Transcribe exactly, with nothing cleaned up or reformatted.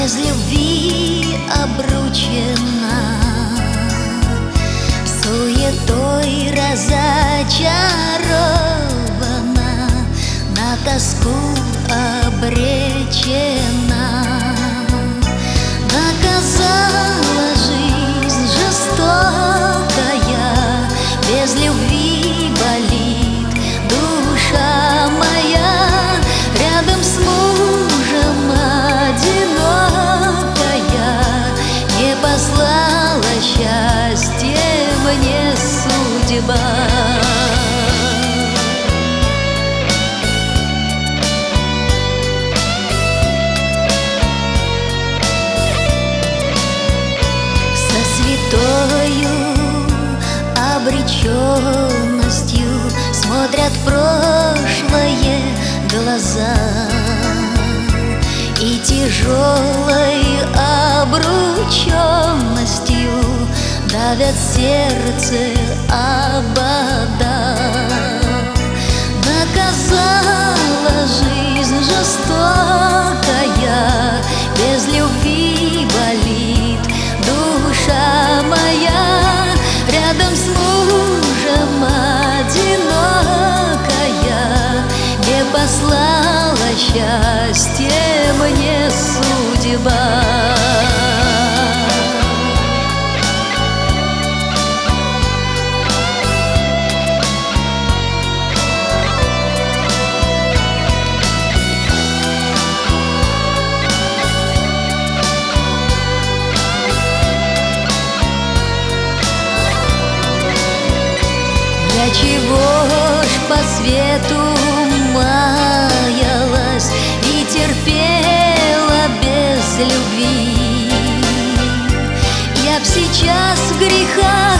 без любви обручена, суетой разочарована, на тоску обречена. Наказала жизнь жестокая, без любви болит душа моя. Рядом с мужем одинокая, не послала счастье мне судьба. Святою обреченностью смотрят в прошлое глаза, и тяжелой обрученностью давят сердце обода. Наказала жизнь жестокая, без любви болит душа моя. Рядом с мужем одинокая, не послала счастье мне судьба. Я чего ж по свету маялась и терпела без любви? Я б сейчас в грехах